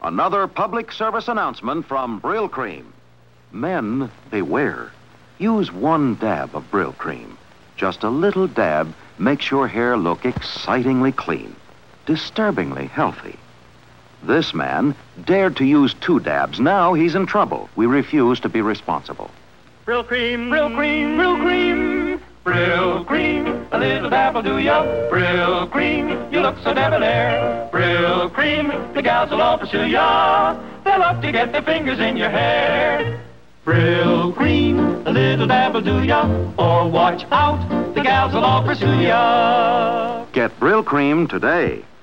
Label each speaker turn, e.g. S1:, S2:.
S1: Another public service announcement from Brill Cream. Men, beware. Use 1 dab of Brill Cream. Just a little dab makes your hair look excitingly clean, disturbingly healthy. This man dared to use 2 dabs. Now he's in trouble. We refuse to be responsible.
S2: Brill Cream, Brill Cream, Brill Cream, Brill Cream, a little dab will do ya. Brill Cream, you look so debonair. Brill Cream, the gals will all pursue ya. They'll love to get their fingers in your hair. Brill Cream, a little dab will do ya. Or watch out, the gals will all pursue ya.
S1: Get Brill Cream today.